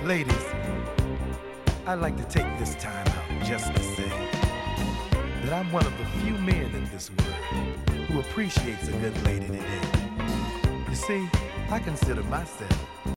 Ladies, I'd like to take this time out just to say that I'm one of the few men in this world who appreciates a good lady today. You see, I consider myself